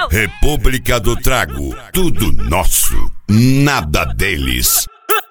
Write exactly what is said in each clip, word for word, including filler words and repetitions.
República do Trago, tudo nosso, nada deles.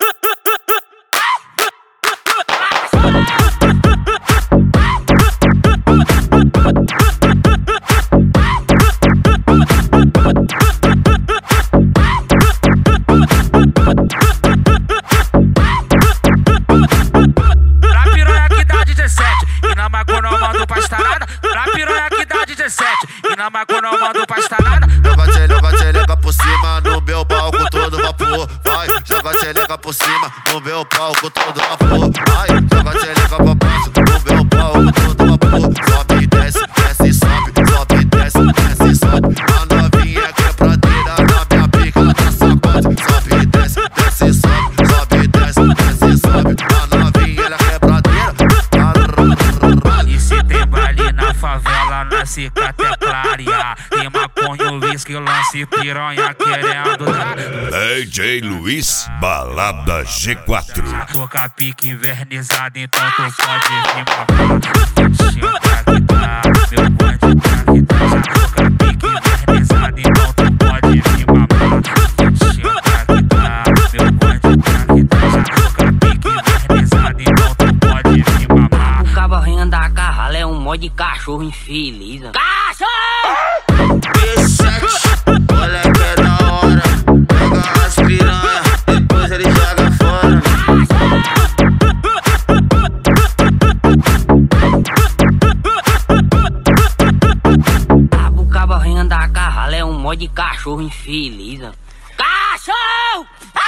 Pra piranha que dá dezessete e na maconha não mando pra estalada. Pra piranha que dá dezessete e na maconha não mando pra estalada. Joga a xereca, xereca por cima no meu palco todo vapor. Vai, joga a xereca por cima no meu palco todo vapor. Vai, joga a xereca pra baixo no meu palco todo vapor. Sobe, desce, desce, sobe, sobe, desce, desce, sobe. A novinha quebradeira na minha pica, ela tá sacode. Sobe, desce, desce, sobe, sobe, desce, desce, sobe. A novinha ela é quebradeira. E se tem baile na favela, na cicatriz clarear, tem maconha, Luiz que lance piranha querendo dar. D J Luiz, Balada G quatro. Toca pique invernizado, então tu pode vir pra chega que tá, meu bonde tá que tá. Toca pique invernizado, então tu pode vir pra chega que tá, meu bonde tá que tá. Toca pique invernizado, então tu pode vir pra O cabarrinho da carrala é um monte de cachorro infeliz. Cachorro! B sete, olha que é da hora. Pega as piranha, depois ele joga fora. O cabarrinho da carrala é um monte de cachorro infeliz. Cachorro!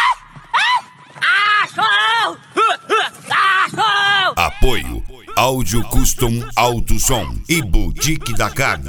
Cachorro! Cachorro! Apoio, Áudio Custom Alto Som e Boutique da Carne.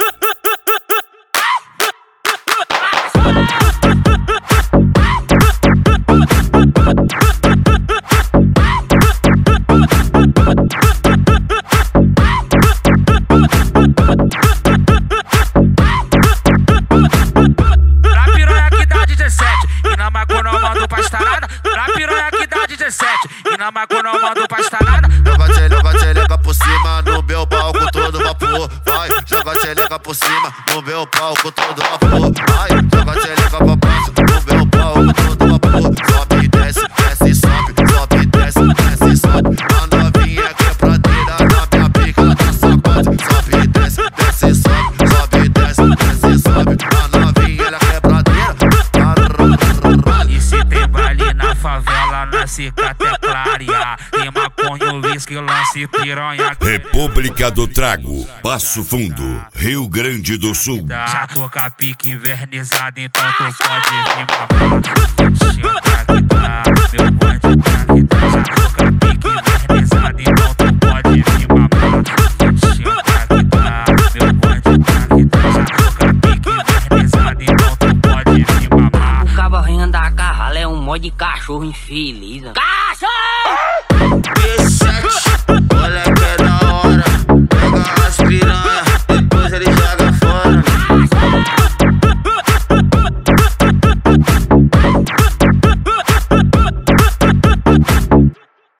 Pra piranha que dá dezessete e na maconha não mando pra estalada. Pra piranha que dá dezessete e na maconha não mando pra estalada. Joga a xereca, xereca por cima no meu palco todo vapor. Vai, joga a xereca por cima no meu palco todo vapor. Vai, joga a xereca pra baixo no meu palco todo vapor. Sobe, desce, desce, sobe, sobe, desce, desce, sobe. A novinha quebradeira na minha pica, ela tá sacode. Sobe, desce, desce, sobe, sobe, desce, desce, sobe. A novinha ela é quebradeira. E se tem baile na favela, na cicatriz clarear, tem maconha, Luiz que lance piranha. República do Trago, Passo Fundo, Rio Grande do Sul. Já toca pique invernizado, então tu pode vir pra chega que tá, meu bonde tá que tá. Já toca pique invernizado, então tu pode vir pra chega que tá, meu bonde tá que tá. Já toca pique invernizado, então tu pode vir pra O cabarrinho da carrala é um monte de cachorro infeliz. Cachorro!